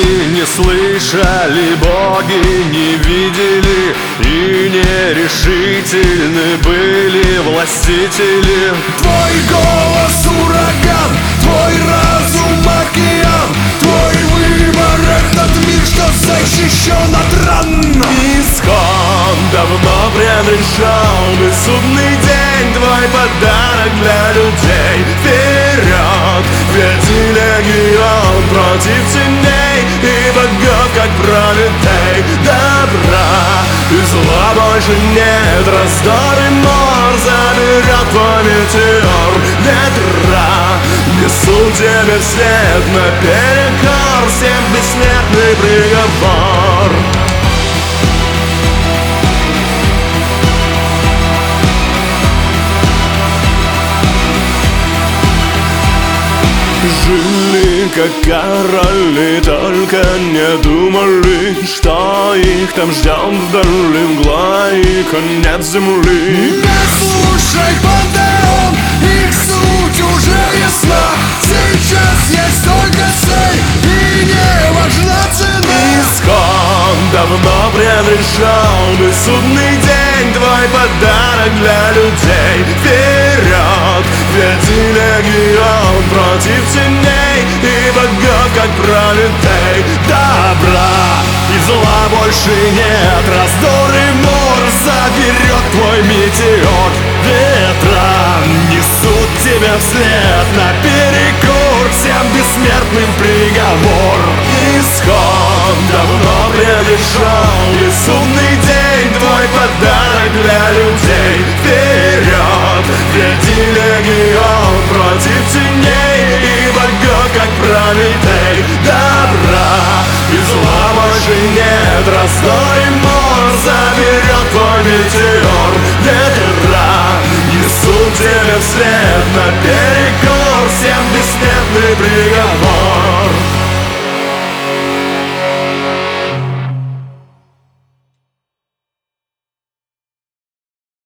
люди не слышали, боги не видели, и нерешительны были властители. Твой голос ураган, твой разум океан, твой выбор этот мир, что защищен от ран. Исход давно предрешен, и судный день твой подарок для людей. Вперед, веди легион против теней и богов, как Прометей. Добра и зла больше нет, раздор и мор заберет твой метеор. Ветра несут тебе вслед наперекор всем бессмертный приговор. Жили как короли, только не думали, что их там ждет вдали мгла и конец земли. Не слушай пантеон, их суть уже ясна. Сейчас есть только цель, и не важна цена. Исход давно предрешен, и судный день твой подарок для людей. Вперед, веди легион против теней и богов, как Прометей. Добра и зла больше нет, раздор и мор заберет твой метеор. Ветра несут тебя вслед наперекор всем бессмертным приговор. Исход давно предрешен, и судный день твой подарок для людей. Вперед, веди легион против теней и богов, как Прометей. Добра и зла больше нет, раздор